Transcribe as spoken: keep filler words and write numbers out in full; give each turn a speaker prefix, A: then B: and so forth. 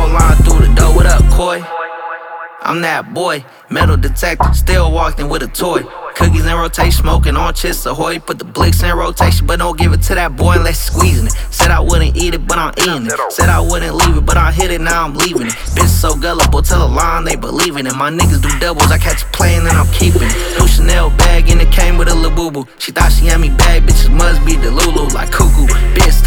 A: power line through the door. What up, Coy? I'm that boy, metal detector, still walking with a toy. Cookies in rotation, smoking on Chips Ahoy. Put the blicks in rotation, but don't give it to that boy unless squeezing it. Said I wouldn't eat it, but I'm eating it. Said I wouldn't leave it, but I hit it, now I'm leaving it. Bitch so gullible, tell a line, they believing it. My niggas do doubles, I catch a plane and I'm keeping it. New Chanel bag and it came with a Labubu. She thought she had me bad, bitches must be the Lulu like cuckoo. Bitch